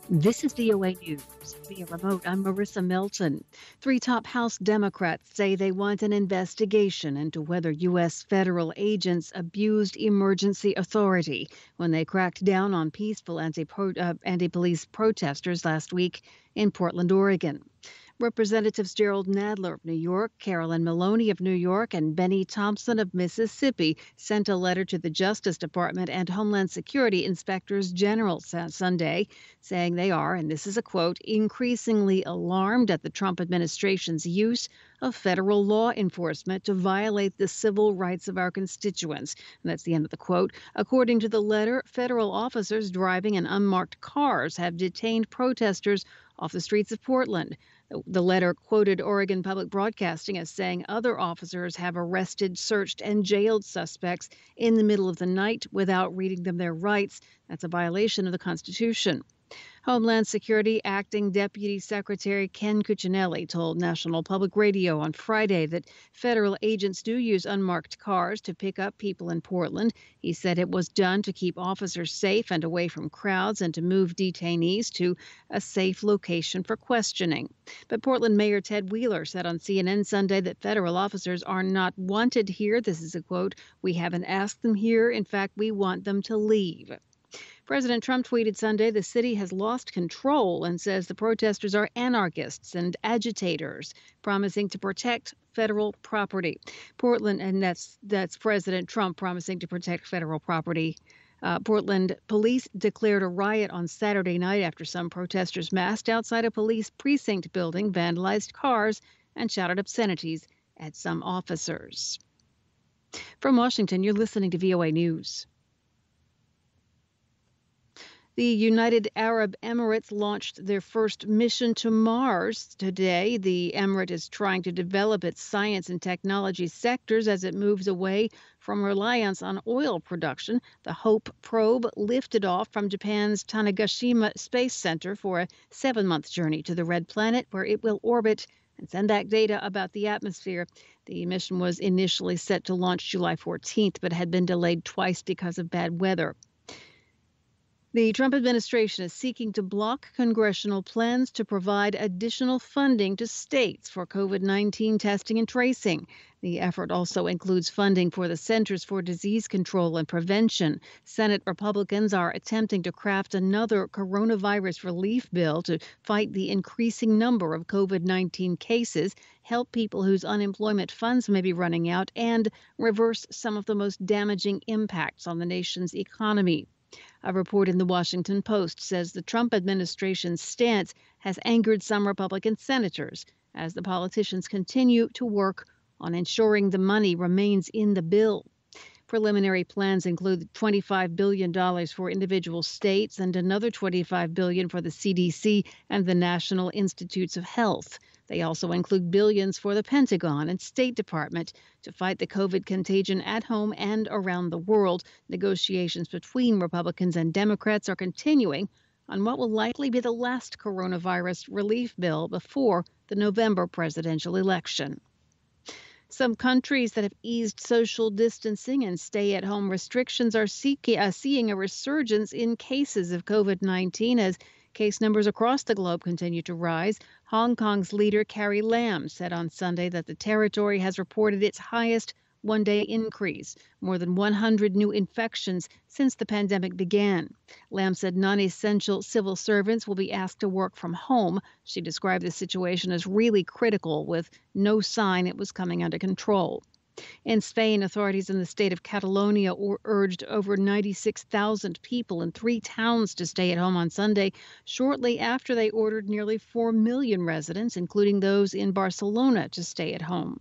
This is VOA News. Via remote, I'm Marissa Melton. Three top House Democrats say they want an investigation into whether U.S. federal agents abused emergency authority when they cracked down on peaceful anti-police protesters last week in Portland, Oregon. Representatives Gerald Nadler of New York, Carolyn Maloney of New York, and Benny Thompson of Mississippi sent a letter to the Justice Department and Homeland Security Inspectors General Sunday, saying they are, and this is a quote, increasingly alarmed at the Trump administration's use of federal law enforcement to violate the civil rights of our constituents. And that's the end of the quote. According to the letter, federal officers driving in unmarked cars have detained protesters off the streets of Portland. The letter quoted Oregon Public Broadcasting as saying other officers have arrested, searched, and jailed suspects in the middle of the night without reading them their rights. That's a violation of the Constitution. Homeland Security Acting Deputy Secretary Ken Cuccinelli told National Public Radio on Friday that federal agents do use unmarked cars to pick up people in Portland. He said it was done to keep officers safe and away from crowds and to move detainees to a safe location for questioning. But Portland Mayor Ted Wheeler said on CNN Sunday that federal officers are not wanted here. This is a quote, "We haven't asked them here. In fact, we want them to leave." President Trump tweeted Sunday the city has lost control and says the protesters are anarchists and agitators, promising to protect federal property. Portland, and that's President Trump promising to protect federal property. Portland police declared a riot on Saturday night after some protesters massed outside a police precinct building, vandalized cars, and shouted obscenities at some officers. From Washington, you're listening to VOA News. The United Arab Emirates launched their first mission to Mars today. The emirate is trying to develop its science and technology sectors as it moves away from reliance on oil production. The HOPE probe lifted off from Japan's Tanegashima Space Center for a 7-month journey to the Red Planet, where it will orbit and send back data about the atmosphere. The mission was initially set to launch July 14th, but had been delayed twice because of bad weather. The Trump administration is seeking to block congressional plans to provide additional funding to states for COVID-19 testing and tracing. The effort also includes funding for the Centers for Disease Control and Prevention. Senate Republicans are attempting to craft another coronavirus relief bill to fight the increasing number of COVID-19 cases, help people whose unemployment funds may be running out, and reverse some of the most damaging impacts on the nation's economy. A report in the Washington Post says the Trump administration's stance has angered some Republican senators as the politicians continue to work on ensuring the money remains in the bill. Preliminary plans include $25 billion for individual states and another $25 billion for the CDC and the National Institutes of Health. They also include billions for the Pentagon and State Department to fight the COVID contagion at home and around the world. Negotiations between Republicans and Democrats are continuing on what will likely be the last coronavirus relief bill before the November presidential election. Some countries that have eased social distancing and stay-at-home restrictions are seeing a resurgence in cases of COVID-19 as case numbers across the globe continue to rise. Hong Kong's leader Carrie Lam said on Sunday that the territory has reported its highest one-day increase, more than 100 new infections since the pandemic began. Lam said non-essential civil servants will be asked to work from home. She described the situation as really critical, with no sign it was coming under control. In Spain, authorities in the state of Catalonia urged over 96,000 people in 3 towns to stay at home on Sunday, shortly after they ordered nearly 4 million residents, including those in Barcelona, to stay at home.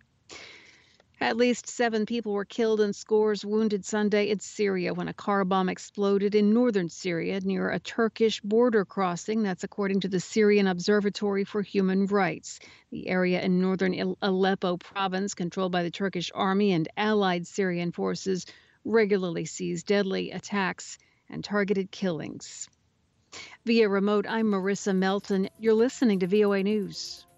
At least 7 people were killed and scores wounded Sunday in Syria when a car bomb exploded in northern Syria near a Turkish border crossing. That's according to the Syrian Observatory for Human Rights. The area in northern Aleppo province, controlled by the Turkish army and allied Syrian forces, regularly sees deadly attacks and targeted killings. Via remote, I'm Marissa Melton. You're listening to VOA News.